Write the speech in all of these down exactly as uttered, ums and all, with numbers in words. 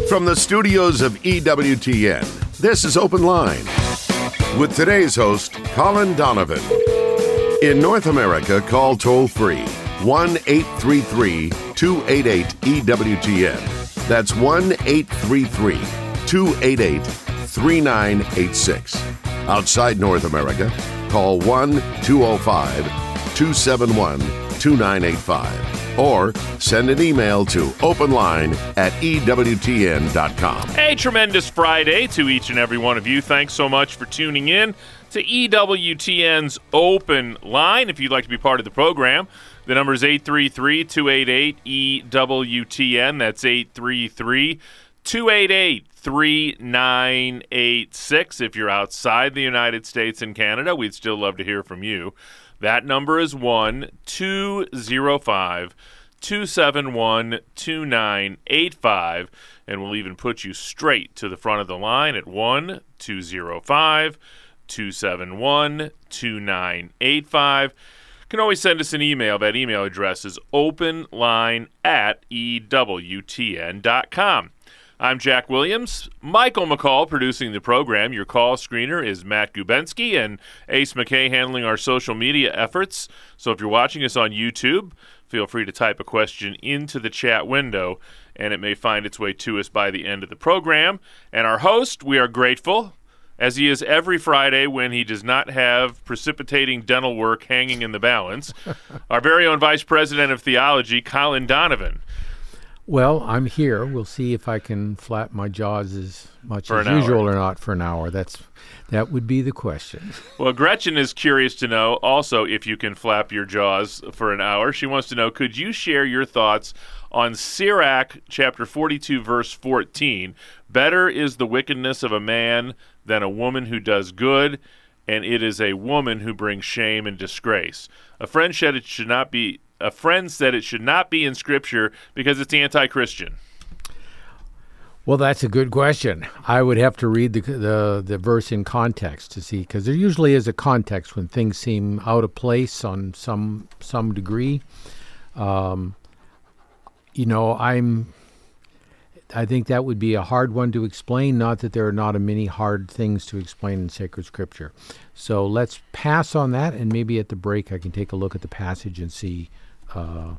From the studios of E W T N, this is Open Line. With today's host, Colin Donovan. In North America, call toll-free one eight three three, two eight eight, E W T N. That's one eight three three, two eight eight, three nine eight six. Outside North America, call one two oh five, two seven one, two nine eight five. Or send an email to openline at E W T N dot com. A tremendous Friday to each and every one of you. Thanks so much for tuning in to E W T N's Open Line. If you'd like to be part of the program, the number is eight three three, two eight eight, E W T N. That's eight three three, two eight eight, three nine eight six. If you're outside the United States and Canada, we'd still love to hear from you. That number is one two oh five, two seven one, two nine eight five, and we'll even put you straight to the front of the line at one two oh five, two seven one, two nine eight five. You can always send us an email. That email address is openline at E W T N dot com. I'm Jack Williams. Michael McCall producing the program. Your call screener is Matt Gubensky, and Ace McKay handling our social media efforts. So if you're watching us on YouTube, feel free to type a question into the chat window, and it may find its way to us by the end of the program. And our host, we are grateful, as he is every Friday when he does not have precipitating dental work hanging in the balance, our very own Vice President of Theology, Colin Donovan. Well, I'm here. We'll see if I can flap my jaws as much For as an usual hour. or not for an hour. That's that would be the question. Well, Gretchen is curious to know also if you can flap your jaws for an hour. She wants to know, could you share your thoughts on Sirach chapter forty-two, verse fourteen? Better is the wickedness of a man than a woman who does good, and it is a woman who brings shame and disgrace. A friend said it should not be A friend said it should not be in Scripture because it's anti-Christian. Well, that's a good question. I would have to read the the, the verse in context to see, because there usually is a context when things seem out of place on some some degree. Um, you know, I'm. I think that would be a hard one to explain. Not that there are not a many hard things to explain in sacred Scripture. So let's pass on that, and maybe at the break I can take a look at the passage and see. Uh,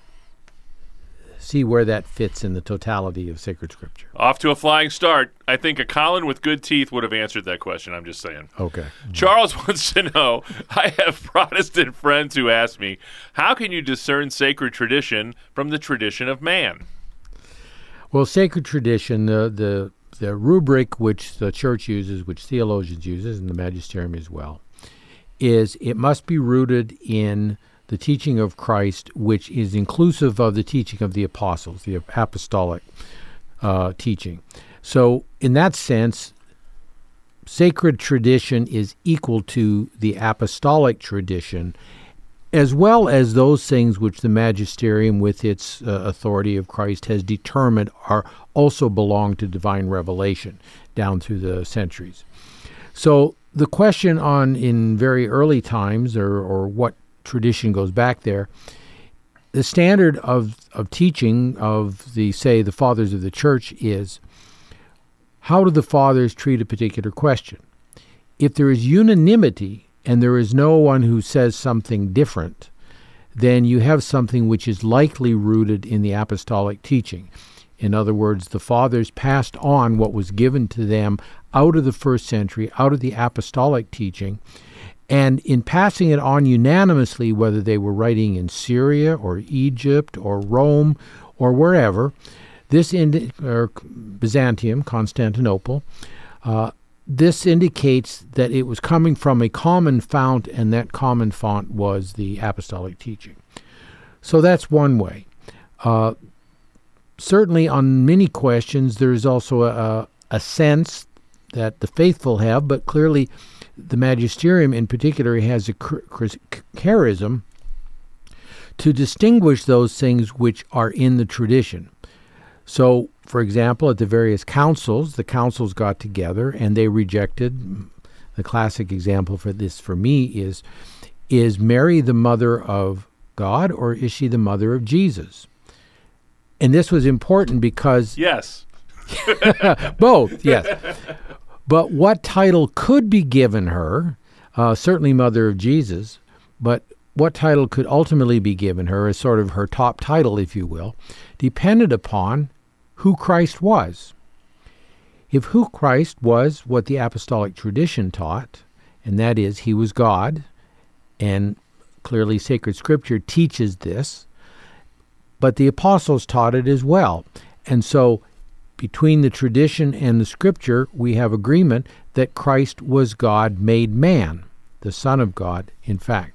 see where that fits in the totality of sacred Scripture. Off to a flying start. I think a Colin with good teeth would have answered that question. I'm just saying. Okay. Charles wants to know, I have Protestant friends who ask me, how can you discern sacred tradition from the tradition of man? Well, sacred tradition, the, the, the rubric which the church uses, which theologians uses, and the magisterium as well, is it must be rooted in the teaching of Christ, which is inclusive of the teaching of the apostles, the apostolic uh, teaching. So in that sense, sacred tradition is equal to the apostolic tradition, as well as those things which the magisterium, with its uh, authority of Christ, has determined are also belong to divine revelation down through the centuries. So the question on in very early times, or, or what tradition goes back there, the standard of, of teaching of the, say, the fathers of the church is, how do the fathers treat a particular question? If there is unanimity and there is no one who says something different, then you have something which is likely rooted in the apostolic teaching. In other words, the fathers passed on what was given to them out of the first century, out of the apostolic teaching, and in passing it on unanimously, whether they were writing in Syria or Egypt or Rome or wherever, this indi- or Byzantium, Constantinople, uh, this indicates that it was coming from a common fount, and that common fount was the apostolic teaching. So that's one way. Uh, certainly on many questions, there is also a, a sense that the faithful have, but clearly the magisterium in particular has a charism to distinguish those things which are in the tradition. So, for example, at the various councils, the councils got together and they rejected. The classic example for this for me is, is Mary the mother of God, or is she the mother of Jesus? And this was important because... Yes. Both, yes. But what title could be given her, uh, certainly Mother of Jesus, but what title could ultimately be given her as sort of her top title, if you will, depended upon who Christ was. If who Christ was what the apostolic tradition taught, and that is he was God, and clearly sacred scripture teaches this, but the apostles taught it as well. And so between the tradition and the scripture, we have agreement that Christ was God made man, the Son of God, in fact.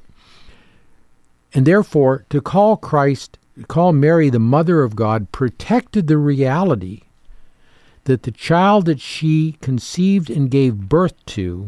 And therefore, to call Christ, call Mary the Mother of God, protected the reality that the child that she conceived and gave birth to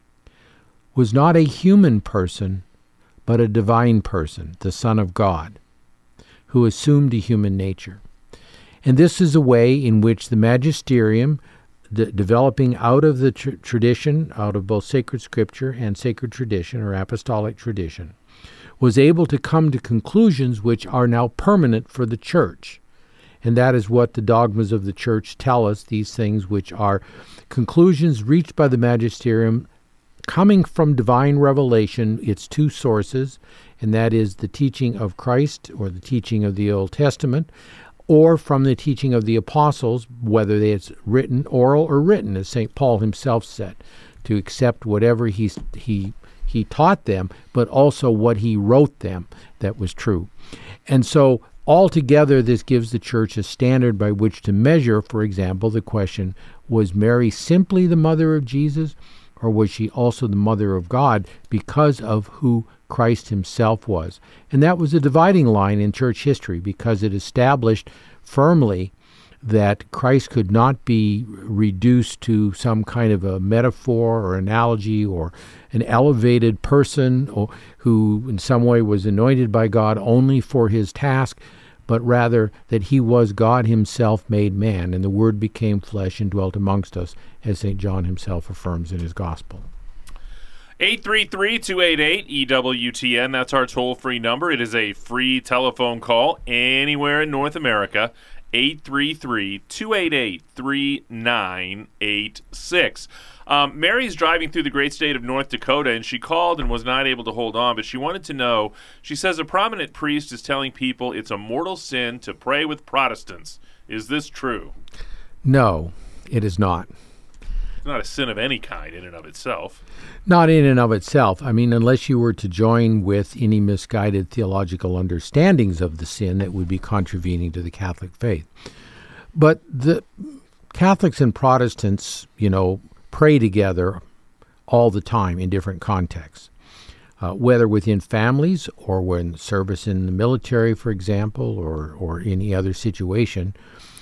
was not a human person, but a divine person, the Son of God, who assumed a human nature. And this is a way in which the magisterium, de- developing out of the tr- tradition, out of both sacred scripture and sacred tradition or apostolic tradition, was able to come to conclusions which are now permanent for the church. And that is what the dogmas of the church tell us, these things which are conclusions reached by the magisterium coming from divine revelation, its two sources, and that is the teaching of Christ or the teaching of the Old Testament, or from the teaching of the apostles, whether it's written, oral, or written, as Saint Paul himself said, to accept whatever he he he taught them, but also what he wrote them that was true. And so altogether, this gives the church a standard by which to measure, for example, the question, was Mary simply the mother of Jesus, or was she also the mother of God because of who Christ himself was? And that was a dividing line in church history because it established firmly that Christ could not be reduced to some kind of a metaphor or analogy or an elevated person or who in some way was anointed by God only for his task, but rather that he was God himself made man, and the Word became flesh and dwelt amongst us, as Saint John himself affirms in his Gospel. eight three three, two eight eight, E W T N, that's our toll-free number. It is a free telephone call anywhere in North America. eight three three, two eight eight, three nine eight six. Um, Mary's driving through the great state of North Dakota, and she called and was not able to hold on, but she wanted to know, she says a prominent priest is telling people it's a mortal sin to pray with Protestants. Is this true? No, it is not. It's not a sin of any kind in and of itself. Not in and of itself. I mean, unless you were to join with any misguided theological understandings of the sin that would be contravening to the Catholic faith. But the Catholics and Protestants, you know, pray together all the time in different contexts, uh, whether within families or when service in the military, for example, or, or any other situation.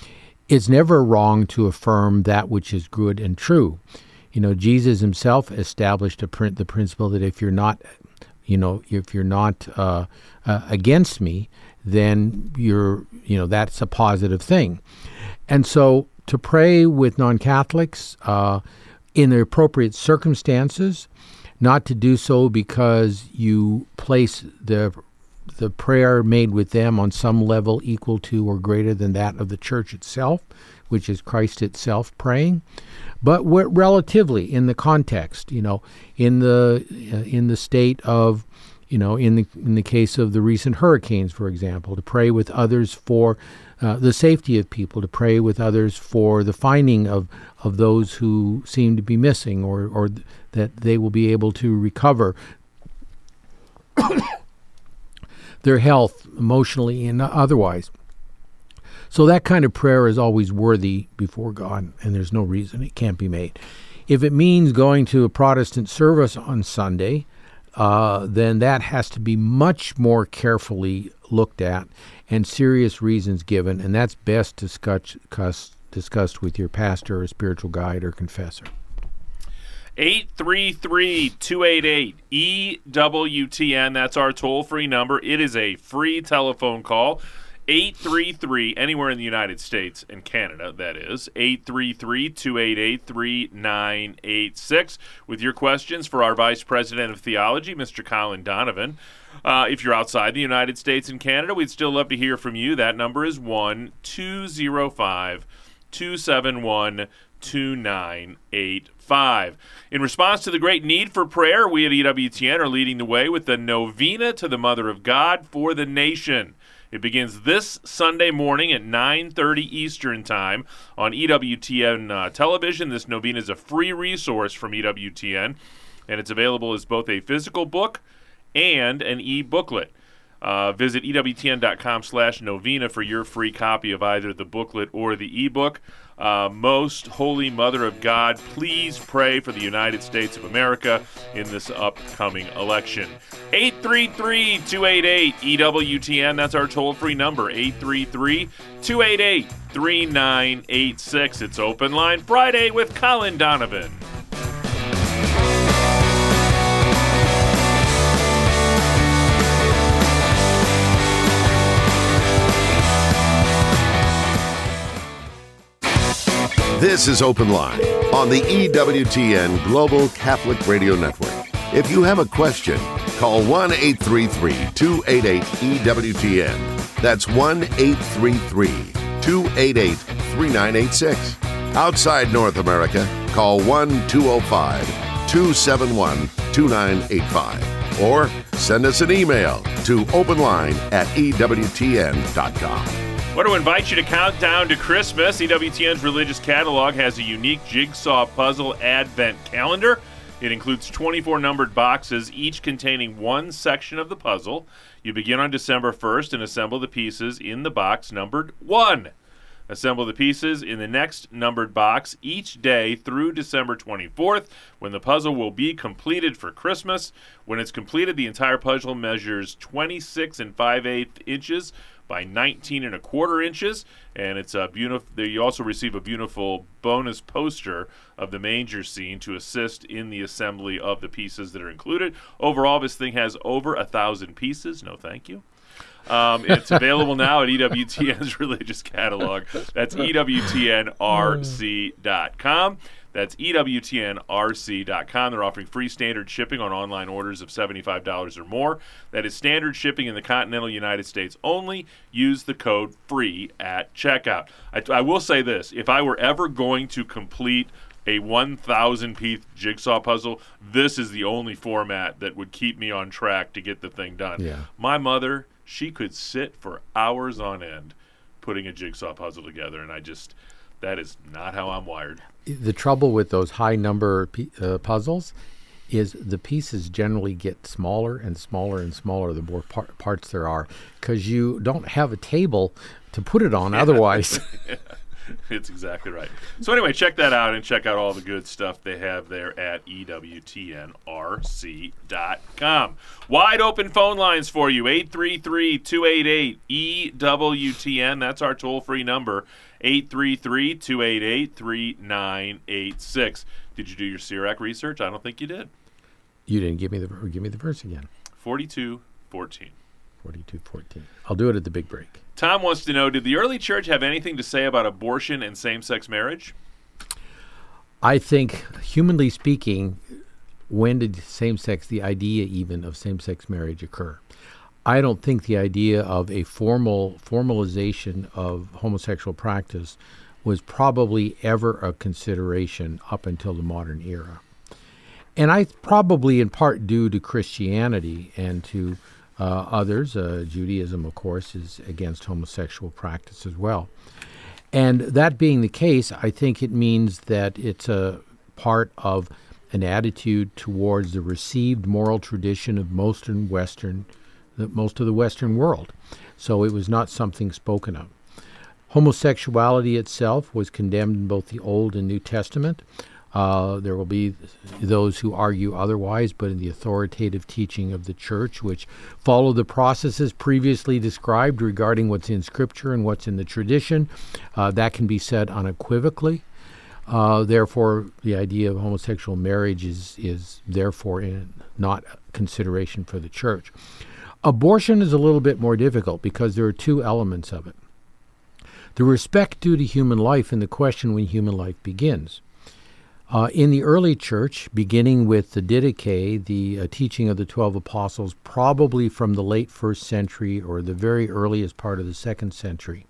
It's never wrong to affirm that which is good and true. You know, Jesus himself established a print, the principle that if you're not, you know, if you're not uh, uh, against me, then you're, you know, that's a positive thing. And so to pray with non-Catholics uh, in the appropriate circumstances, not to do so because you place the the prayer made with them on some level equal to or greater than that of the church itself, which is Christ itself praying, but what relatively in the context, you know, in the uh, in the state of, you know, in the in the case of the recent hurricanes, for example, to pray with others for uh, the safety of people, to pray with others for the finding of of those who seem to be missing, or or that they will be able to recover their health emotionally and otherwise. So that kind of prayer is always worthy before God, and there's no reason it can't be made. If it means going to a Protestant service on Sunday, uh, then that has to be much more carefully looked at and serious reasons given, and that's best discussed, discussed with your pastor or spiritual guide or confessor. eight three three, two eight eight, E W T N. That's our toll-free number. It is a free telephone call. eight three three, anywhere in the United States and Canada, that is. eight three three, two eight eight, three nine eight six. With your questions for our Vice President of Theology, Mister Colin Donovan. Uh, if you're outside the United States and Canada, we'd still love to hear from you. That number is one two zero five, two seven one, two nine eight five. In response to the great need for prayer, we at E W T N are leading the way with the Novena to the Mother of God for the Nation. It begins this Sunday morning at nine thirty Eastern Time on E W T N uh, television. This novena is a free resource from E W T N, and it's available as both a physical book and an e-booklet. Uh, visit ewtn.com slash novena for your free copy of either the booklet or the ebook. Uh, Most Holy Mother of God, please pray for the United States of America in this upcoming election. eight three three, two eight eight, E W T N, that's our toll-free number, eight three three, two eight eight, three nine eight six. It's Open Line Friday with Colin Donovan. This is Open Line on the E W T N Global Catholic Radio Network. If you have a question, call one eight three three, two eight eight, E W T N. That's one eight three three, two eight eight, three nine eight six. Outside North America, call one two zero five, two seven one, two nine eight five. Or send us an email to openline at E W T N dot com. I want to invite you to count down to Christmas. E W T N's Religious Catalog has a unique jigsaw puzzle advent calendar. It includes twenty-four numbered boxes, each containing one section of the puzzle. You begin on December first and assemble the pieces in the box numbered one. Assemble the pieces in the next numbered box each day through December twenty-fourth, when the puzzle will be completed for Christmas. When it's completed, the entire puzzle measures twenty-six and five-eighths inches by nineteen and a quarter inches, and it's a beautiful. You also receive a beautiful bonus poster of the manger scene to assist in the assembly of the pieces that are included. Overall, this thing has over a thousand pieces. No, thank you. Um, it's available now at E W T N's Religious Catalog. That's E W T N R C dot com. That's E W T N R C dot com. They're offering free standard shipping on online orders of seventy-five dollars or more. That is standard shipping in the continental United States only. Use the code FREE at checkout. I, I will say this. If I were ever going to complete a one thousand piece jigsaw puzzle, this is the only format that would keep me on track to get the thing done. Yeah. My mother, she could sit for hours on end putting a jigsaw puzzle together, and I just, that is not how I'm wired. The trouble with those high number p- uh, puzzles is the pieces generally get smaller and smaller and smaller the more par- parts there are, because you don't have a table to put it on otherwise. It's exactly right. So anyway, check that out and check out all the good stuff they have there at E W T N R C dot com. Wide open phone lines for you, eight three three, two eight eight, E W T N. That's our toll-free number, eight three three, two eight eight, three nine eight six. Did you do your C I R A C research? I don't think you did. You didn't give me the give me the verse again. forty-two fourteen. forty-two fourteen. I'll do it at the big break. Tom wants to know, did the early church have anything to say about abortion and same-sex marriage? I think, humanly speaking, when did same-sex, the idea even of same-sex marriage occur? I don't think the idea of a formal formalization of homosexual practice was probably ever a consideration up until the modern era. And I probably in part due to Christianity and to Uh, others, uh, Judaism, of course, is against homosexual practice as well. And that being the case, I think it means that it's a part of an attitude towards the received moral tradition of most in Western, the, most of the Western world. So it was not something spoken of. Homosexuality itself was condemned in both the Old and New Testament. Uh, there will be those who argue otherwise, but in the authoritative teaching of the Church, which follow the processes previously described regarding what's in Scripture and what's in the tradition, uh, that can be said unequivocally. Uh, therefore, the idea of homosexual marriage is, is therefore in, not a consideration for the Church. Abortion is a little bit more difficult because there are two elements of it. The respect due to human life and the question when human life begins. Uh, in the early church, beginning with the Didache, the uh, teaching of the twelve apostles, probably from the late first century or the very earliest part of the second century,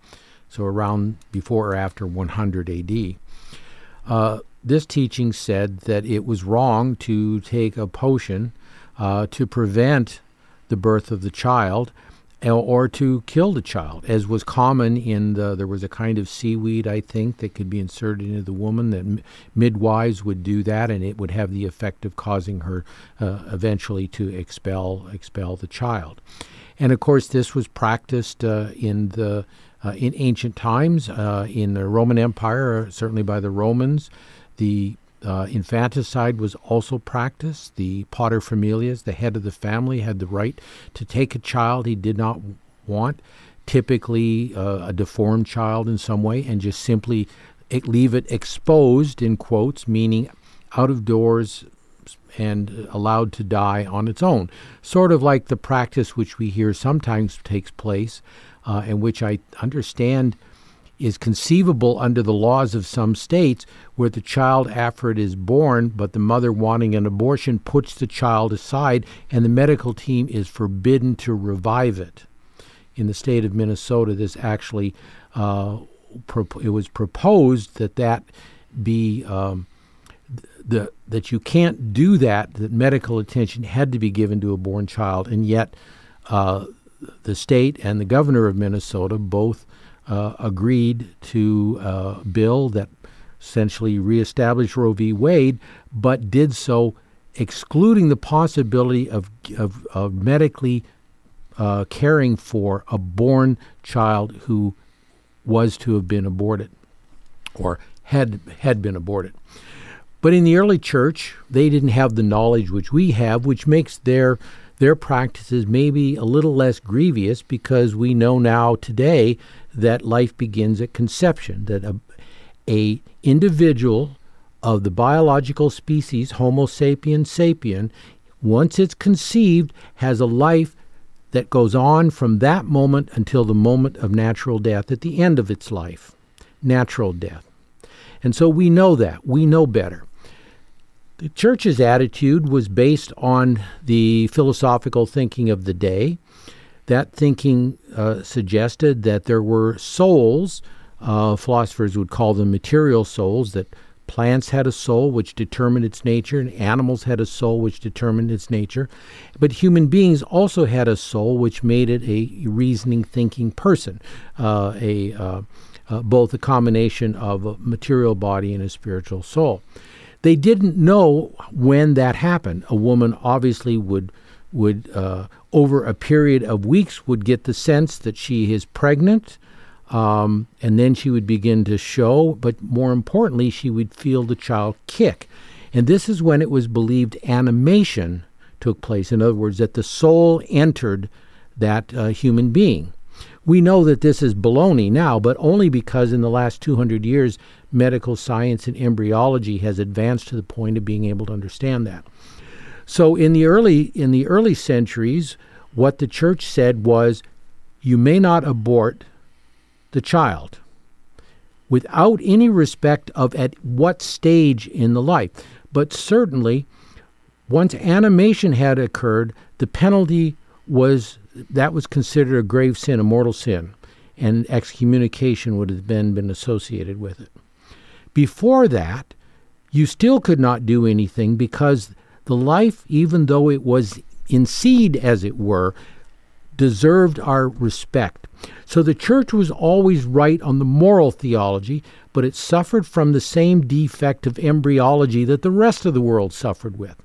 so around before or after one hundred A D. Uh, this teaching said that it was wrong to take a potion uh, to prevent the birth of the child, or to kill the child, as was common in the, there was a kind of seaweed, I think, that could be inserted into the woman, that m- midwives would do that, and it would have the effect of causing her uh, eventually to expel expel the child. And of course, this was practiced uh, in the uh, in ancient times, uh, in the Roman Empire, certainly by the Romans. The Uh, infanticide was also practiced. The paterfamilias, the head of the family, had the right to take a child he did not want, typically uh, a deformed child in some way, and just simply leave it exposed, in quotes, meaning out of doors and allowed to die on its own. Sort of like the practice which we hear sometimes takes place, uh, and which I understand is conceivable under the laws of some states, where the child, after it is born, but the mother wanting an abortion, puts the child aside, and the medical team is forbidden to revive it. In the state of Minnesota, this actually, uh, pro- it was proposed that that be, um, the that you can't do that, that medical attention had to be given to a born child, and yet uh, the state and the governor of Minnesota both Uh, agreed to a bill that essentially reestablished Roe v. Wade, but did so excluding the possibility of of, of medically uh, caring for a born child who was to have been aborted or had had been aborted. But in the early church, they didn't have the knowledge which we have, which makes their their practices maybe a little less grievous, because we know now today that life begins at conception, that a, a individual of the biological species, Homo sapiens sapien, once it's conceived, has a life that goes on from that moment until the moment of natural death, at the end of its life, natural death. And so we know that. We know better. The church's attitude was based on the philosophical thinking of the day. That thinking uh, suggested that there were souls, uh, philosophers would call them material souls, that plants had a soul which determined its nature, and animals had a soul which determined its nature. But human beings also had a soul which made it a reasoning, thinking person, uh, a uh, uh, both a combination of a material body and a spiritual soul. They didn't know when that happened. A woman obviously would, would uh, over a period of weeks, would get the sense that she is pregnant, um, and then she would begin to show, but more importantly, she would feel the child kick. And this is when it was believed animation took place. In other words, that the soul entered that uh, human being. We know that this is baloney now, but only because in the last two hundred years, medical science and embryology has advanced to the point of being able to understand that. So in the early in the early centuries, what the church said was, you may not abort the child without any respect of at what stage in the life. But certainly, once animation had occurred, the penalty was, that was considered a grave sin, a mortal sin, and excommunication would have been, been associated with it. Before that, you still could not do anything, because the life, even though it was in seed, as it were, deserved our respect. So the church was always right on the moral theology, but it suffered from the same defect of embryology that the rest of the world suffered with.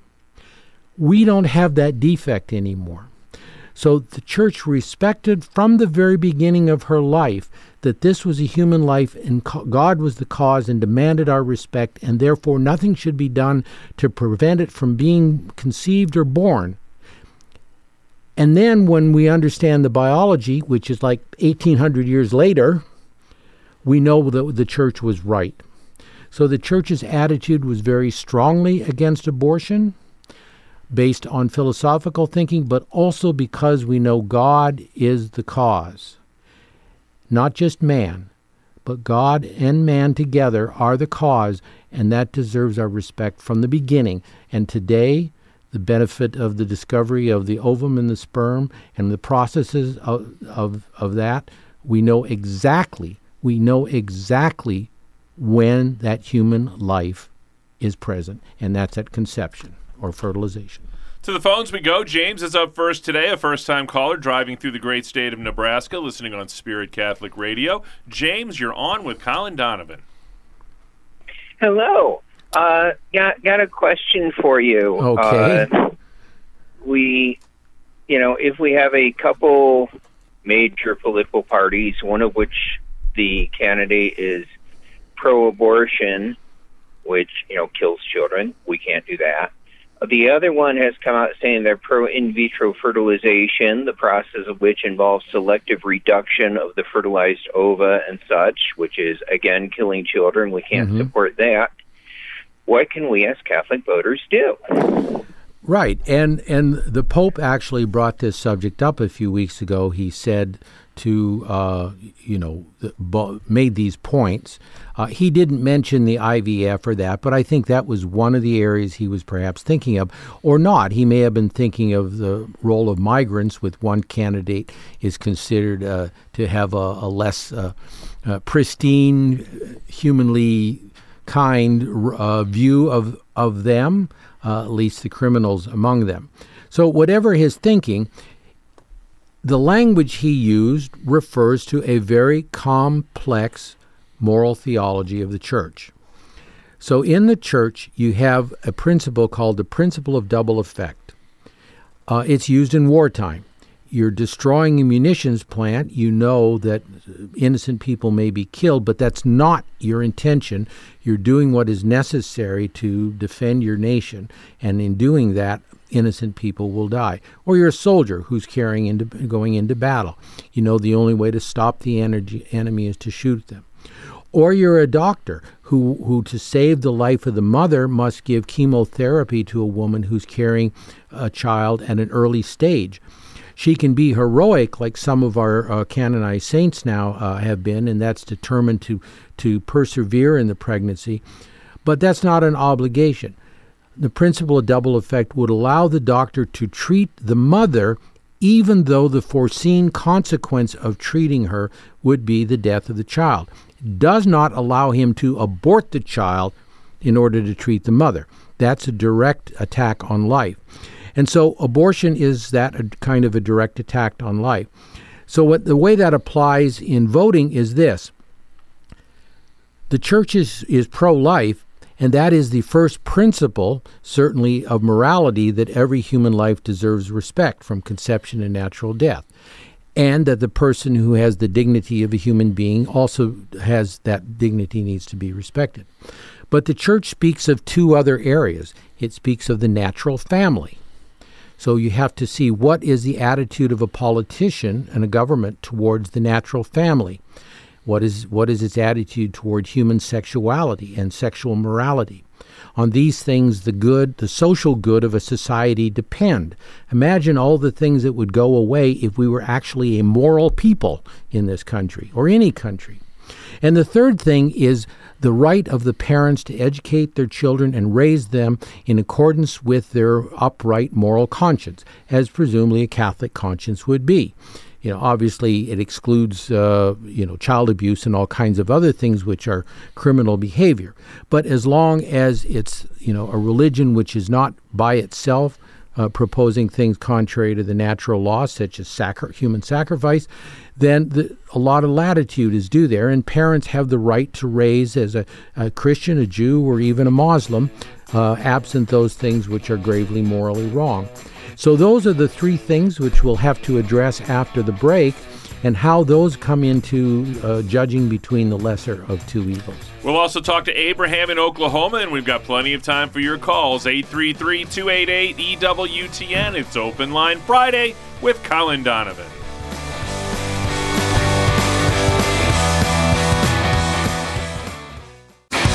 We don't have that defect anymore. So the church respected from the very beginning of her life that this was a human life and God was the cause and demanded our respect, and therefore nothing should be done to prevent it from being conceived or born. And then when we understand the biology, which is like eighteen hundred years later, we know that the church was right. So the church's attitude was very strongly against abortion, based on philosophical thinking, but also because we know God is the cause. Not just man, but God and man together are the cause, and that deserves our respect from the beginning. And today, the benefit of the discovery of the ovum and the sperm and the processes of, of, of that, we know exactly we know exactly when that human life is present, and that's at conception or fertilization. To the phones we go. James is up first today, a first-time caller driving through the great state of Nebraska, listening on Spirit Catholic Radio. James, you're on with Colin Donovan. Hello. Uh, got got a question for you. Okay. Uh, we, you know, if we have a couple major political parties, one of which the candidate is pro-abortion, which, you know, kills children, we can't do that. The other one has come out saying they're pro-in vitro fertilization, the process of which involves selective reduction of the fertilized ova and such, which is, again, killing children. We can't mm-hmm. support that. What can we as Catholic voters do? Right. And and the Pope actually brought this subject up a few weeks ago. He said to, uh, you know, the, made these points. Uh, he didn't mention the I V F or that, but I think that was one of the areas he was perhaps thinking of, or not. He may have been thinking of the role of migrants, with one candidate is considered uh, to have a, a less uh, uh, pristine, humanly kind uh, view of, of them, uh, at least the criminals among them. So whatever his thinking, the language he used refers to a very complex moral theology of the Church. So in the Church, you have a principle called the principle of double effect. Uh, it's used in wartime. You're destroying a munitions plant. You know that innocent people may be killed, but that's not your intention. You're doing what is necessary to defend your nation, and in doing that, innocent people will die. Or you're a soldier who's carrying into going into battle. You know the only way to stop the energy, enemy is to shoot them. Or you're a doctor who, who, to save the life of the mother, must give chemotherapy to a woman who's carrying a child at an early stage. She can be heroic, like some of our uh, canonized saints now uh, have been, and that's determined to, to persevere in the pregnancy. But that's not an obligation. The principle of double effect would allow the doctor to treat the mother even though the foreseen consequence of treating her would be the death of the child. It does not allow him to abort the child in order to treat the mother. That's a direct attack on life. And so abortion is that a kind of a direct attack on life. So what the way that applies in voting is this. The Church is, is pro-life, and that is the first principle, certainly, of morality, that every human life deserves respect from conception and natural death. And that the person who has the dignity of a human being also has that dignity needs to be respected. But the Church speaks of two other areas. It speaks of the natural family. So you have to see what is the attitude of a politician and a government towards the natural family. What is what is its attitude toward human sexuality and sexual morality? On these things, the good, the social good of a society depend. Imagine all the things that would go away if we were actually a moral people in this country, or any country. And the third thing is the right of the parents to educate their children and raise them in accordance with their upright moral conscience, as presumably a Catholic conscience would be. You know, obviously it excludes, uh, you know, child abuse and all kinds of other things which are criminal behavior. But as long as it's, you know, a religion which is not by itself uh, proposing things contrary to the natural law, such as sacri- human sacrifice, then the, a lot of latitude is due there, and parents have the right to raise as a, a Christian, a Jew, or even a Muslim, uh, absent those things which are gravely morally wrong. So those are the three things which we'll have to address after the break, and how those come into uh, judging between the lesser of two evils. We'll also talk to Abraham in Oklahoma, and we've got plenty of time for your calls. eight three three, two eight eight, E W T N. It's Open Line Friday with Colin Donovan.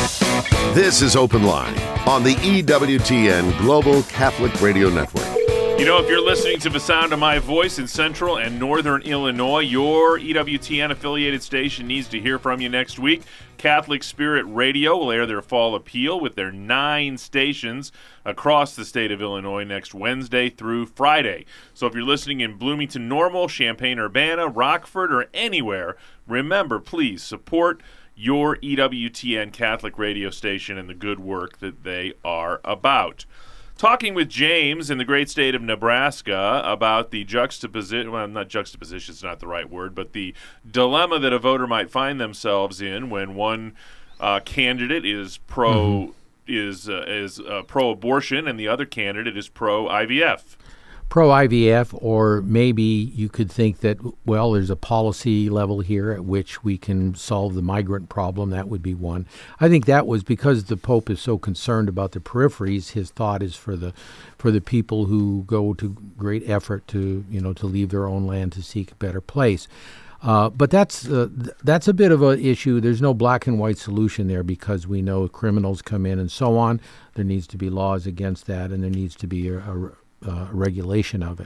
This is Open Line on the E W T N Global Catholic Radio Network. You know, if you're listening to the sound of my voice in central and northern Illinois, your E W T N-affiliated station needs to hear from you next week. Catholic Spirit Radio will air their fall appeal with their nine stations across the state of Illinois next Wednesday through Friday. So if you're listening in Bloomington Normal, Champaign-Urbana, Rockford, or anywhere, remember, please support your E W T N Catholic radio station and the good work that they are about. Talking with James in the great state of Nebraska about the juxtaposition, well, not juxtaposition is not the right word, but the dilemma that a voter might find themselves in when one uh, candidate is pro mm-hmm. is uh, is uh, pro-abortion and the other candidate is pro-I V F. Pro-I V F, or maybe you could think that, well, there's a policy level here at which we can solve the migrant problem. That would be one. I think that was because the Pope is so concerned about the peripheries. His thought is for the for the people who go to great effort to, you know, to leave their own land to seek a better place. Uh, but that's uh, th- that's a bit of an issue. There's no black and white solution there because we know criminals come in and so on. There needs to be laws against that, and there needs to be a, a Uh, regulation of it.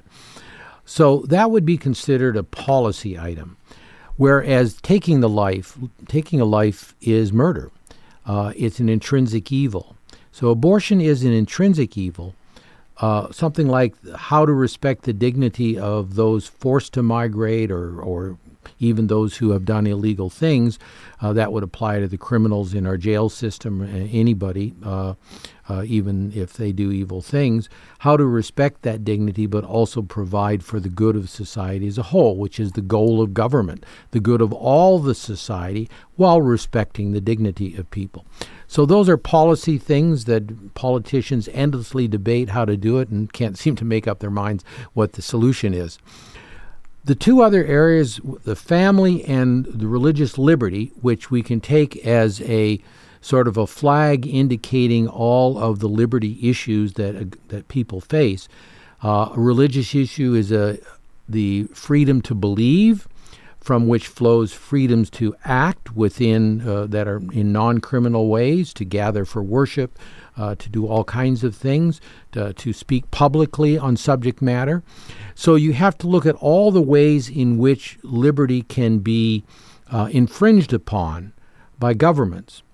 So that would be considered a policy item, whereas taking the life, taking a life is murder. Uh, it's an intrinsic evil. So abortion is an intrinsic evil, uh, something like how to respect the dignity of those forced to migrate or, or even those who have done illegal things. Uh, that would apply to the criminals in our jail system, anybody, uh, uh, even if they do evil things. How to respect that dignity, but also provide for the good of society as a whole, which is the goal of government, the good of all the society, while respecting the dignity of people. So those are policy things that politicians endlessly debate how to do it and can't seem to make up their minds what the solution is. The two other areas, the family and the religious liberty, which we can take as a sort of a flag indicating all of the liberty issues that uh, that people face. Uh, a religious issue is a, the freedom to believe, from which flows freedoms to act within uh, that are in non-criminal ways, to gather for worship, uh, to do all kinds of things, to, to speak publicly on subject matter. So you have to look at all the ways in which liberty can be uh, infringed upon by governments.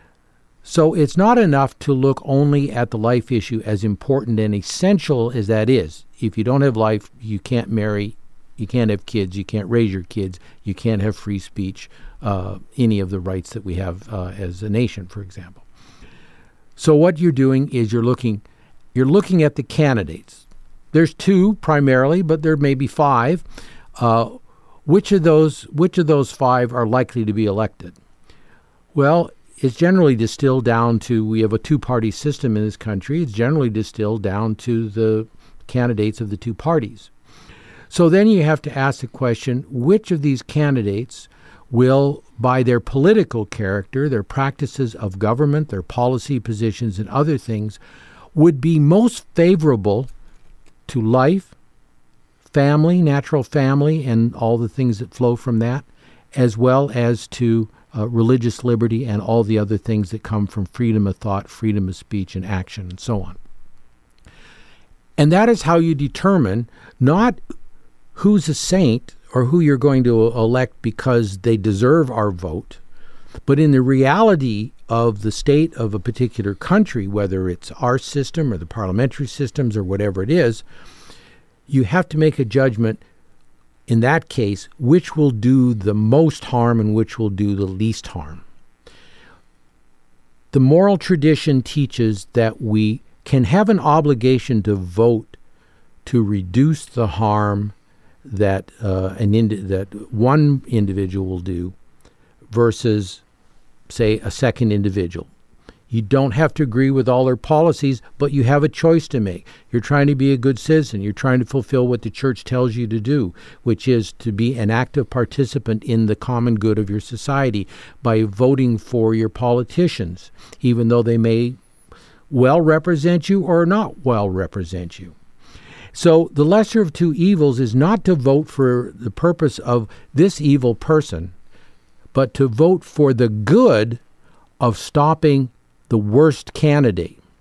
So it's not enough to look only at the life issue, as important and essential as that is. If you don't have life, you can't marry, you can't have kids, you can't raise your kids, you can't have free speech, uh, any of the rights that we have uh, as a nation, for example. So what you're doing is you're looking, you're looking at the candidates. There's two primarily, but there may be five. Uh, which of those, which of those five are likely to be elected? Well, it's generally distilled down to, we have a two-party system in this country. It's generally distilled down to the candidates of the two parties. So then you have to ask the question, which of these candidates will, by their political character, their practices of government, their policy positions and other things, would be most favorable to life, family, natural family, and all the things that flow from that, as well as to uh, religious liberty and all the other things that come from freedom of thought, freedom of speech and action, and so on. And that is how you determine not who's a saint or who you're going to elect because they deserve our vote, but in the reality of the state of a particular country, whether it's our system or the parliamentary systems or whatever it is, you have to make a judgment in that case, which will do the most harm and which will do the least harm. The moral tradition teaches that we can have an obligation to vote to reduce the harm that uh, an indi- that one individual will do versus, say, a second individual. You don't have to agree with all their policies, but you have a choice to make. You're trying to be a good citizen. You're trying to fulfill what the church tells you to do, which is to be an active participant in the common good of your society by voting for your politicians, even though they may well represent you or not well represent you. So the lesser of two evils is not to vote for the purpose of this evil person, but to vote for the good of stopping the worst candidate.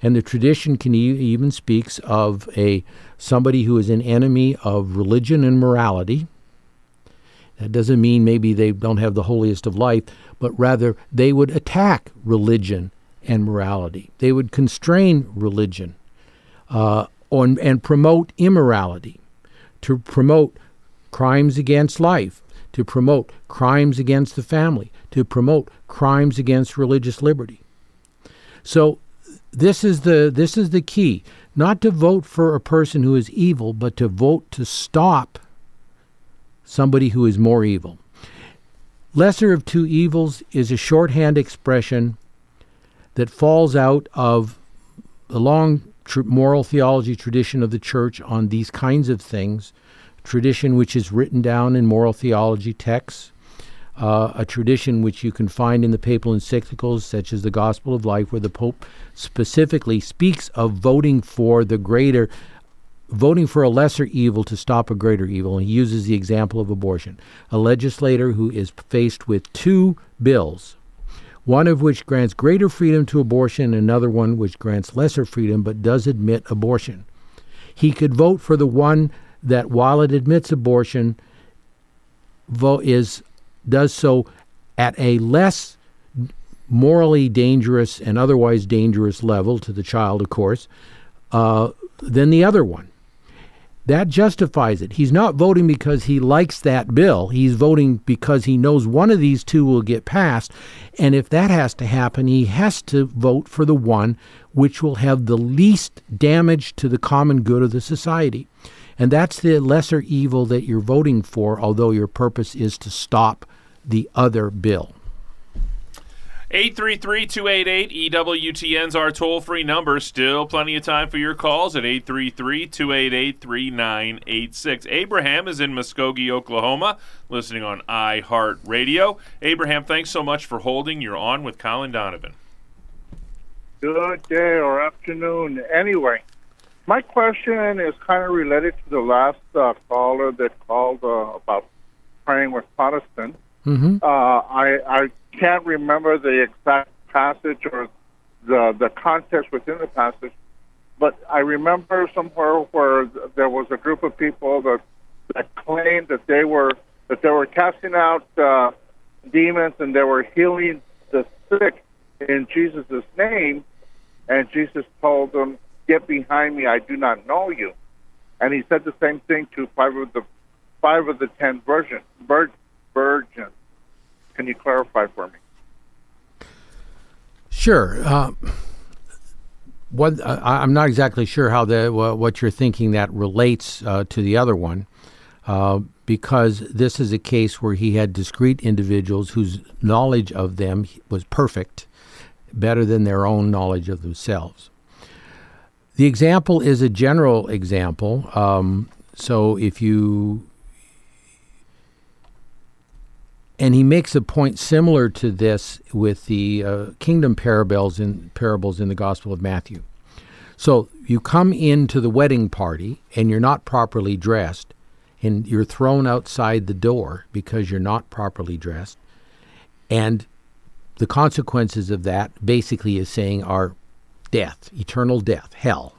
And the tradition can e- even speaks of a somebody who is an enemy of religion and morality. That doesn't mean maybe they don't have the holiest of life, but rather they would attack religion and morality. They would constrain religion uh, on, and promote immorality, to promote crimes against life, to promote crimes against the family, to promote crimes against religious liberty. So this is the this is the key, not to vote for a person who is evil, but to vote to stop somebody who is more evil. Lesser of two evils is a shorthand expression that falls out of the long tr- moral theology tradition of the church on these kinds of things, tradition which is written down in moral theology texts, uh, a tradition which you can find in the papal encyclicals, such as the Gospel of Life, where the Pope specifically speaks of voting for the greater, voting for a lesser evil to stop a greater evil. And he uses the example of abortion. A legislator who is faced with two bills, one of which grants greater freedom to abortion, and another one which grants lesser freedom but does admit abortion. He could vote for the one that, while it admits abortion, vote is does so at a less morally dangerous and otherwise dangerous level to the child, of course, uh, than the other one. That justifies it. He's not voting because he likes that bill. He's voting because he knows one of these two will get passed. And if that has to happen, he has to vote for the one which will have the least damage to the common good of the society. And that's the lesser evil that you're voting for, although your purpose is to stop the other bill. eight three three, two eight eight, E W T N's our toll-free number. Still plenty of time for your calls at eight three three, two eight eight, three nine eight six. Abraham is in Muskogee, Oklahoma, listening on iHeartRadio. Abraham, thanks so much for holding. You're on with Colin Donovan. Good day or afternoon. Anyway, my question is kind of related to the last uh, caller that called uh, about praying with Protestants. Mm-hmm. Uh, I, I can't remember the exact passage or the the context within the passage, but I remember somewhere where there was a group of people that that claimed that they were that they were casting out uh, demons and they were healing the sick in Jesus' name, and Jesus told them, "Get behind me, I do not know you." And he said the same thing to five of the five of the ten virgin, vir, virgins. Can you clarify for me? Sure. Uh, what uh, I'm not exactly sure how the uh, what you're thinking that relates uh, to the other one, uh, because this is a case where he had discrete individuals whose knowledge of them was perfect, better than their own knowledge of themselves. The example is a general example. Um, so if you And he makes a point similar to this with the uh, kingdom parables in, parables in the Gospel of Matthew. So you come into the wedding party and you're not properly dressed, and you're thrown outside the door because you're not properly dressed. And the consequences of that basically is saying are death, eternal death, hell.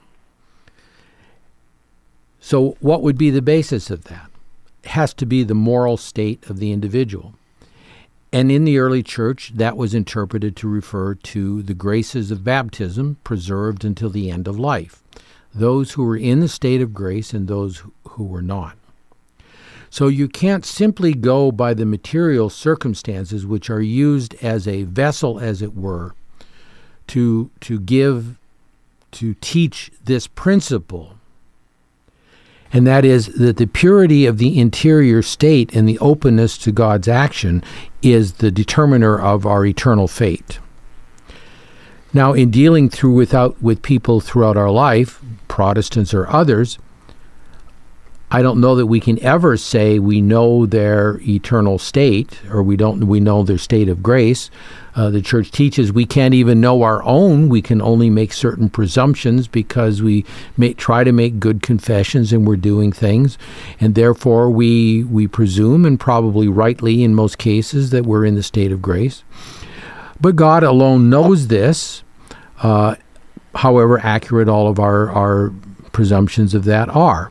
So what would be the basis of that? It has to be the moral state of the individual. And in the early church, that was interpreted to refer to the graces of baptism preserved until the end of life, those who were in the state of grace and those who were not. So you can't simply go by the material circumstances which are used as a vessel, as it were, to, to give, to teach this principle. And that is that the purity of the interior state and the openness to God's action is the determiner of our eternal fate. Now, in dealing through without with people throughout our life, Protestants or others, I don't know that we can ever say we know their eternal state, or we don't we know their state of grace. Uh, the church teaches we can't even know our own. We can only make certain presumptions because we may try to make good confessions and we're doing things, and therefore we we presume, and probably rightly in most cases, that we're in the state of grace. But God alone knows this. Uh, however accurate all of our, our presumptions of that are.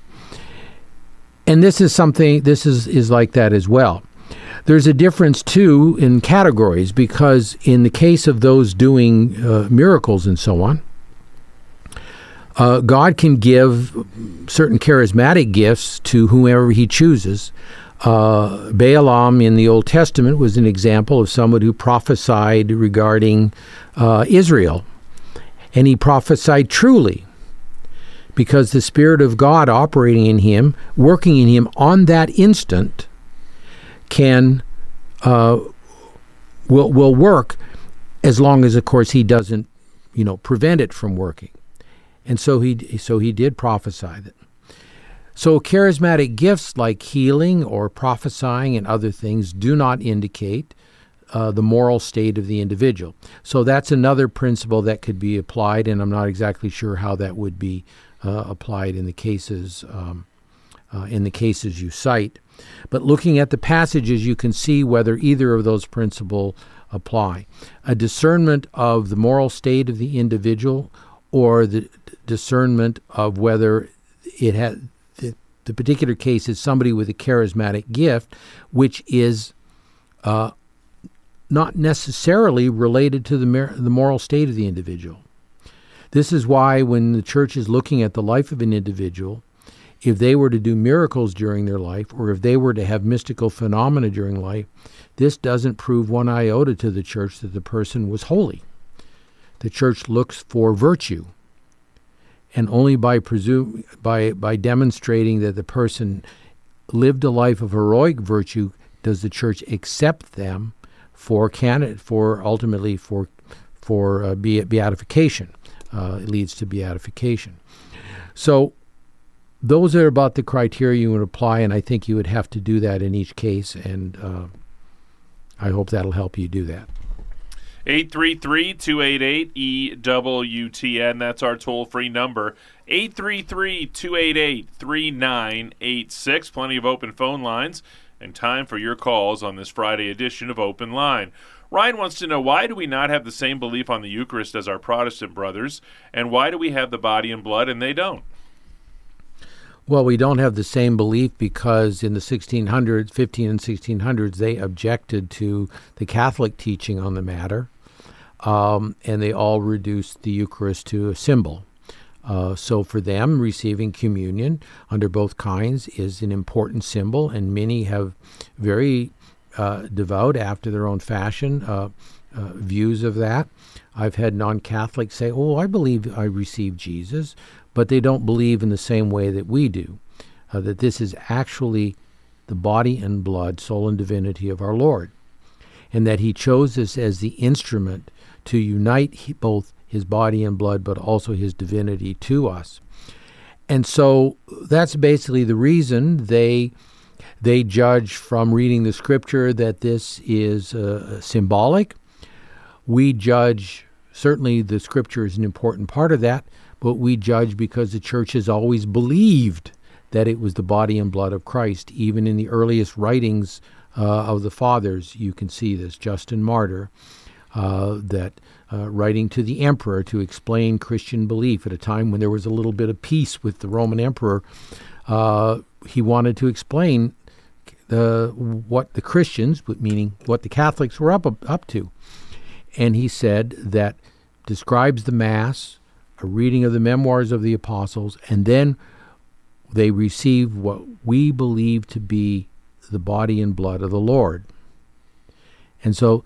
And this is something, this is, is like that as well. There's a difference, too, in categories, because in the case of those doing uh, miracles and so on, uh, God can give certain charismatic gifts to whomever he chooses. Uh, Balaam in the Old Testament was an example of someone who prophesied regarding uh, Israel. And he prophesied truly, because the Spirit of God operating in him, working in him on that instant, can uh, will will work, as long as, of course, he doesn't, you know, prevent it from working. And so he so he did prophesy that. So charismatic gifts like healing or prophesying and other things do not indicate uh, the moral state of the individual. So that's another principle that could be applied, and I'm not exactly sure how that would be uh, applied in the cases um, uh, in the cases you cite. But looking at the passages, you can see whether either of those principles apply. A discernment of the moral state of the individual, or the d- discernment of whether it had the, the particular case is somebody with a charismatic gift, which is uh, not necessarily related to the, mer- the moral state of the individual. This is why when the church is looking at the life of an individual, if they were to do miracles during their life, or if they were to have mystical phenomena during life, this doesn't prove one iota to the church that the person was holy. The church looks for virtue, and only by presume by by demonstrating that the person lived a life of heroic virtue does the church accept them for candidate for ultimately for for uh, beatification. Uh, it leads to beatification. So those are about the criteria you would apply, and I think you would have to do that in each case, and uh, I hope that'll help you do that. eight three three, two eight eight, E W T N, that's our toll-free number. eight three three, two eight eight, three nine eight six. Plenty of open phone lines, and time for your calls on this Friday edition of Open Line. Ryan wants to know, why do we not have the same belief on the Eucharist as our Protestant brothers, and why do we have the body and blood and they don't? Well, we don't have the same belief because in the sixteen hundreds, fifteen and sixteen hundreds, they objected to the Catholic teaching on the matter, um, and they all reduced the Eucharist to a symbol. Uh, so for them, receiving communion under both kinds is an important symbol, and many have very uh, devout, after their own fashion, uh, uh, views of that. I've had non-Catholics say, oh, I believe I received Jesus, but they don't believe in the same way that we do, uh, that this is actually the body and blood, soul and divinity of our Lord, and that he chose us as the instrument to unite he, both his body and blood, but also his divinity to us. And so that's basically the reason they they judge from reading the scripture that this is uh, symbolic. We judge, certainly the scripture is an important part of that, but we judge because the church has always believed that it was the body and blood of Christ. Even in the earliest writings uh, of the fathers, you can see this. Justin Martyr, uh, that uh, writing to the emperor to explain Christian belief at a time when there was a little bit of peace with the Roman emperor, uh, he wanted to explain the what the Christians, meaning what the Catholics, were up up to. And he said that describes the Mass, a reading of the memoirs of the apostles, and then they receive what we believe to be the body and blood of the Lord. And so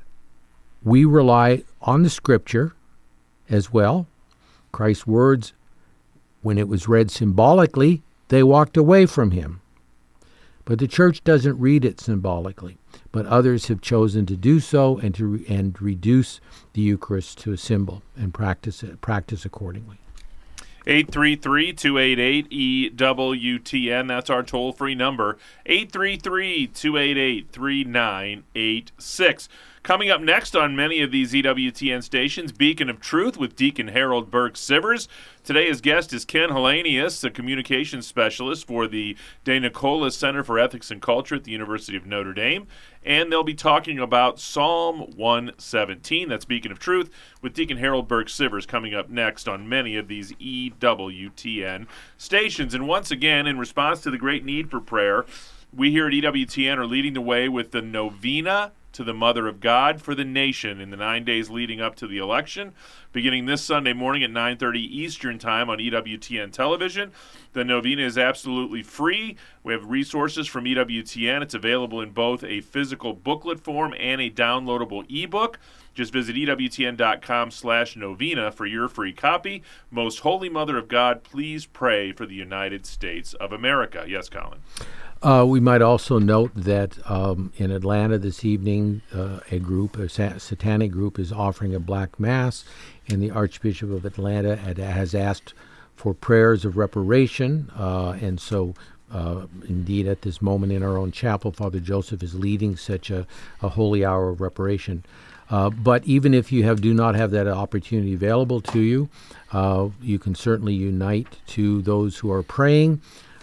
we rely on the scripture as well. Christ's words, when it was read symbolically, they walked away from him. But the church doesn't read it symbolically, but others have chosen to do so and to re- and reduce the Eucharist to a symbol and practice it, practice accordingly. eight three three, two eight eight, E W T N, that's our toll-free number. eight three three, two eight eight, three nine eight six. Coming up next on many of these E W T N stations, Beacon of Truth with Deacon Harold Burke-Sivers. Today his guest is Ken Hallenius, a communications specialist for the De Nicola Center for Ethics and Culture at the University of Notre Dame. And they'll be talking about Psalm one seventeen. That's Beacon of Truth with Deacon Harold Burke-Sivers coming up next on many of these E W T N stations. And once again, in response to the great need for prayer, we here at E W T N are leading the way with the Novena to the Mother of God for the nation in the nine days leading up to the election, beginning this Sunday morning at nine thirty Eastern Time on E W T N television. The novena is absolutely free. We have resources from E W T N. It's available in both a physical booklet form and a downloadable ebook. Just visit E W T N dot com slash novena for your free copy. Most Holy Mother of God, please pray for the United States of America. Yes, Colin. Uh, we might also note that um, in Atlanta this evening, uh, a group, a sa- satanic group, is offering a black mass, and the Archbishop of Atlanta had, has asked for prayers of reparation. Uh, and so, uh, indeed, at this moment in our own chapel, Father Joseph is leading such a, a holy hour of reparation. Uh, but even if you have do not have that opportunity available to you, uh, you can certainly unite to those who are praying.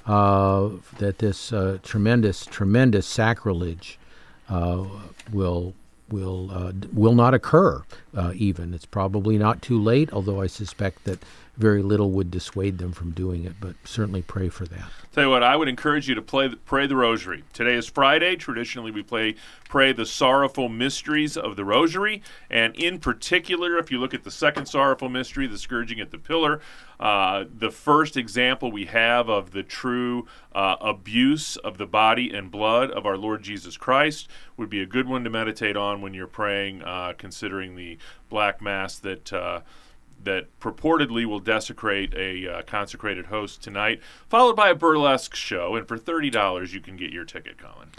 Uh, that this uh, tremendous, tremendous sacrilege uh, will will uh, will not occur. Uh, even it's probably not too late, although I suspect that very little would dissuade them from doing it. But certainly pray for that. Tell you what, I would encourage you to play, pray the Rosary. Today is Friday. Traditionally, we play pray the sorrowful mysteries of the Rosary, and in particular, if you look at the second sorrowful mystery, the scourging at the pillar, uh, the first example we have of the true uh, abuse of the body and blood of our Lord Jesus Christ would be a good one to meditate on when you're praying, uh, considering the Black Mass that uh, that purportedly will desecrate a uh, consecrated host tonight, followed by a burlesque show. And for thirty dollars, you can get your ticket, Colin.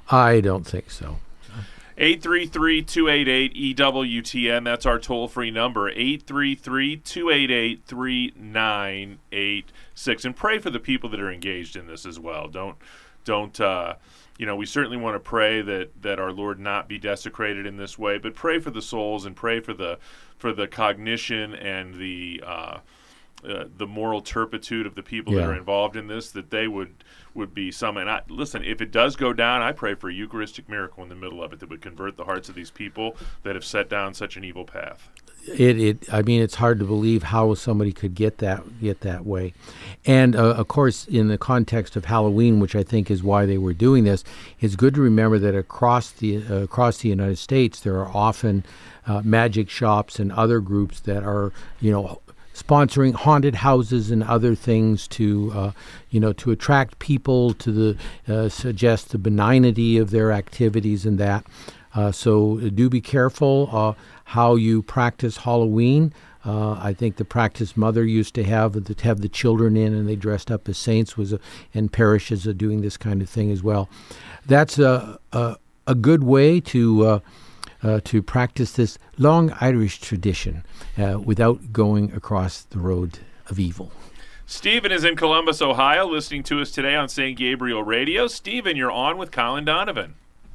I don't think so. eight three three, two eight eight, E W T N. That's our toll-free number, eight three three, two eight eight, three nine eight six. And pray for the people that are engaged in this as well. Don't, don't. Uh, you know, we certainly want to pray that, that our Lord not be desecrated in this way, but pray for the souls and pray for the for the cognition and the uh, uh, the moral turpitude of the people Yeah. that are involved in this, that they would would be some. And I, listen, if it does go down, I pray for a Eucharistic miracle in the middle of it that would convert the hearts of these people that have set down such an evil path. It, it, I mean, it's hard to believe how somebody could get that get that way, and uh, of course, in the context of Halloween, which I think is why they were doing this, it's good to remember that across the uh, across the United States, there are often uh, magic shops and other groups that are, you know, sponsoring haunted houses and other things to, uh, you know, to attract people to the uh, suggest the benignity of their activities and that. Uh, so do be careful uh, how you practice Halloween. Uh, I think the practice Mother used to have to have the children in and they dressed up as saints was, a, and parishes are doing this kind of thing as well. That's a a, a good way to uh, uh, to practice this long Irish tradition uh, without going across the road of evil. Stephen is in Columbus, Ohio, listening to us today on Saint Gabriel Radio. Stephen, you're on with Colin Donovan.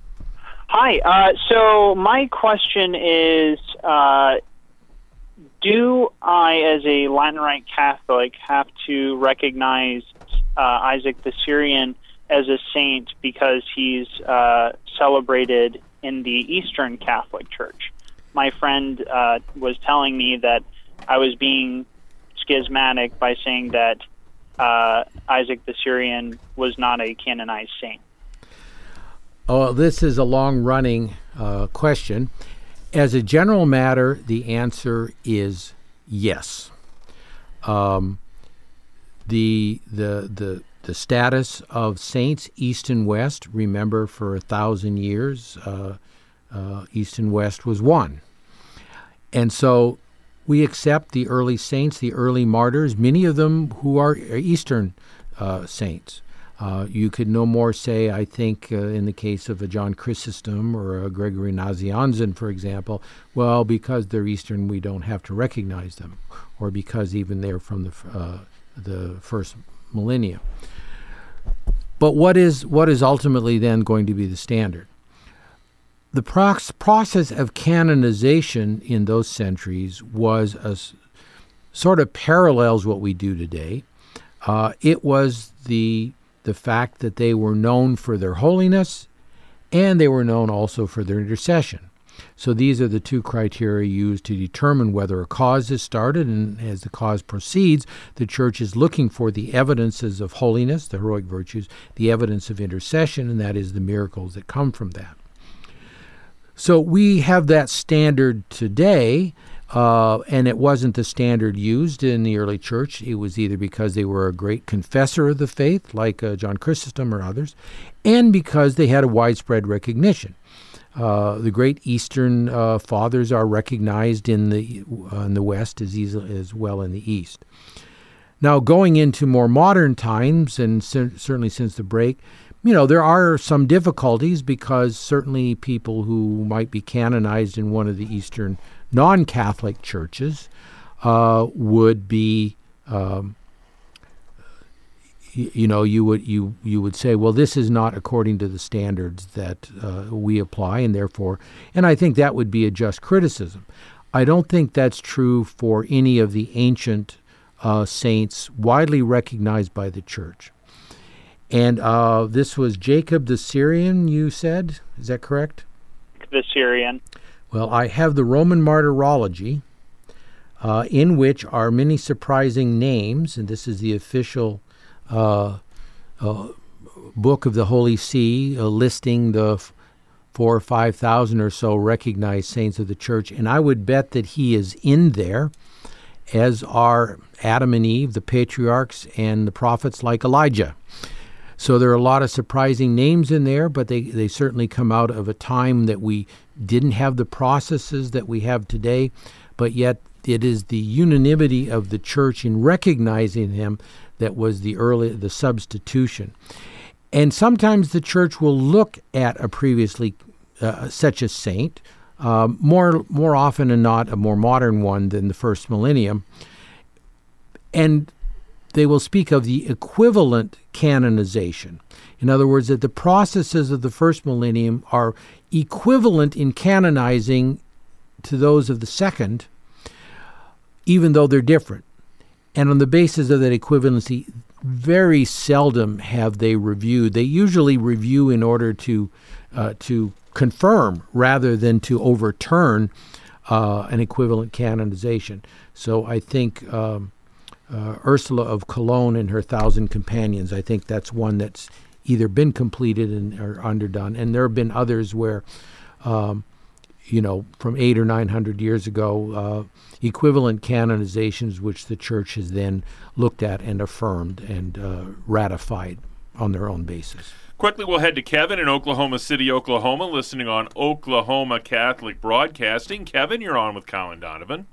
Hi. Uh, so my question is, uh, do I, as a Latin Rite Catholic, have to recognize uh, Isaac the Syrian as a saint because he's uh, celebrated in the Eastern Catholic Church? My friend uh, was telling me that I was being schismatic by saying that uh, Isaac the Syrian was not a canonized saint. Oh, this is a long-running uh, question. As a general matter, the answer is yes. Um, the the the the status of saints, East and West. Remember, for a thousand years, uh, uh, East and West was one, and so we accept the early saints, the early martyrs, many of them who are Eastern uh, saints. Uh, you could no more say, I think, uh, in the case of a John Chrysostom or a Gregory Nazianzen, for example, well, because they're Eastern, we don't have to recognize them, or because even they're from the uh, the first millennia. But what is what is ultimately then going to be the standard? the prox- process of canonization in those centuries was a s- sort of parallels what we do today. Uh, it was the the fact that they were known for their holiness, and they were known also for their intercession. So these are the two criteria used to determine whether a cause is started, and as the cause proceeds, the Church is looking for the evidences of holiness, the heroic virtues, the evidence of intercession, and that is the miracles that come from that. So we have that standard today, uh, and it wasn't the standard used in the early Church. It was either because they were a great confessor of the faith, like uh, John Chrysostom or others, and because they had a widespread recognition. Uh, the great Eastern uh, fathers are recognized in the uh, in the West as easily as well in the East. Now, going into more modern times, and cer- certainly since the break, you know, there are some difficulties because certainly people who might be canonized in one of the Eastern non-Catholic churches uh, would be. Um, You know, you would you you would say, well, this is not according to the standards that uh, we apply, and therefore, and I think that would be a just criticism. I don't think that's true for any of the ancient uh, saints widely recognized by the Church. And uh, this was Jacob the Syrian, you said? Is that correct? The Syrian. Well, I have the Roman Martyrology, uh, in which are many surprising names, and this is the official Uh, uh, book of the Holy See, uh, listing the f- four or five thousand or so recognized saints of the Church, and I would bet that he is in there, as are Adam and Eve, the patriarchs, and the prophets like Elijah. So there are a lot of surprising names in there, but they, they certainly come out of a time that we didn't have the processes that we have today, but yet it is the unanimity of the Church in recognizing him that was the early the substitution. And sometimes the Church will look at a previously uh, such a saint, um, more more often than not a more modern one than the first millennium, and they will speak of the equivalent canonization. In other words, that the processes of the first millennium are equivalent in canonizing to those of the second, even though they're different. And on the basis of that equivalency, very seldom have they reviewed. They usually review in order to uh, to confirm rather than to overturn uh, an equivalent canonization. So I think um, uh, Ursula of Cologne and her Thousand Companions, I think that's one that's either been completed and or underdone. And there have been others where, um, you know, from eight or nine hundred years ago, uh, equivalent canonizations which the Church has then looked at and affirmed and uh, ratified on their own basis. Quickly, we'll head to Kevin in Oklahoma City, Oklahoma, listening on Oklahoma Catholic Broadcasting. Kevin, you're on with Colin Donovan.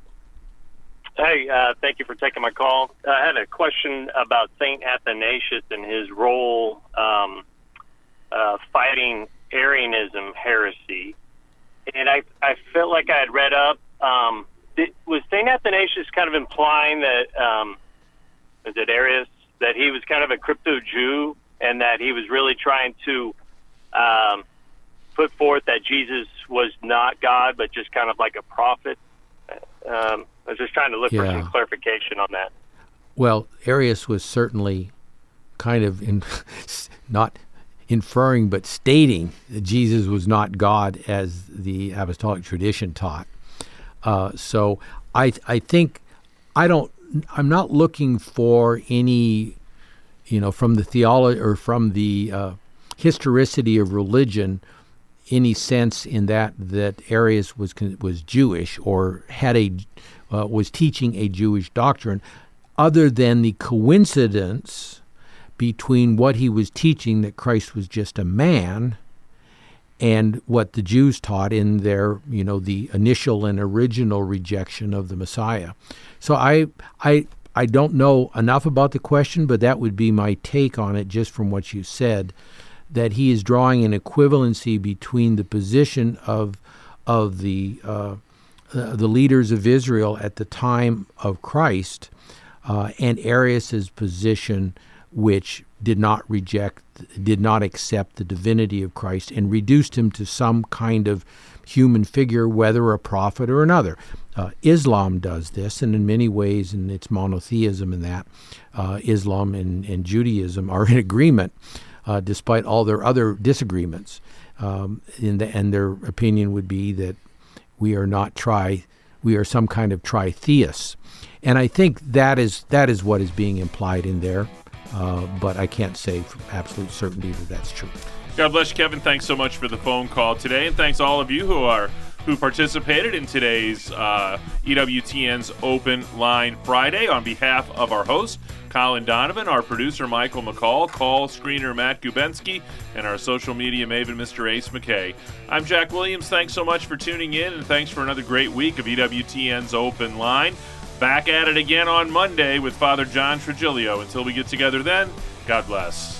Hey, uh, thank you for taking my call. I had a question about Saint Athanasius and his role um, uh, fighting Arianism heresy. And I, I felt like I had read up. Um, did, was Saint Athanasius kind of implying that, um, is it Arius, that he was kind of a crypto-Jew and that he was really trying to um, put forth that Jesus was not God, but just kind of like a prophet? Um, I was just trying to look yeah. for some clarification on that. Well, Arius was certainly kind of in, not inferring, but stating that Jesus was not God as the apostolic tradition taught. Uh, so I, I think I don't. I'm not looking for any, you know, from the theology or from the uh, historicity of religion, any sense in that that Arius was was Jewish or had a uh, was teaching a Jewish doctrine, other than the coincidence between what he was teaching, that Christ was just a man, and what the Jews taught in their, you know, the initial and original rejection of the Messiah. So I, I, I don't know enough about the question, but that would be my take on it, just from what you said, that he is drawing an equivalency between the position of, of the, uh, uh, the leaders of Israel at the time of Christ, uh, and Arius's position, which did not reject did not accept the divinity of Christ and reduced him to some kind of human figure, whether a prophet or another. Uh, Islam does this, and in many ways, in its monotheism in that, uh, Islam and, and Judaism are in agreement, uh, despite all their other disagreements. Um, in the, and their opinion would be that we are not tri, we are some kind of tritheists. And I think that is that is what is being implied in there, uh, but I can't say for absolute certainty that that's true. God bless you, Kevin. Thanks so much for the phone call today, and thanks all of you who are who participated in today's uh, E W T N's Open Line Friday. On behalf of our host, Colin Donovan, our producer, Michael McCall, call screener, Matt Gubensky, and our social media maven, Mister Ace McKay. I'm Jack Williams. Thanks so much for tuning in, and thanks for another great week of E W T N's Open Line. Back at it again on Monday with Father John Trigilio. Until we get together then, God bless.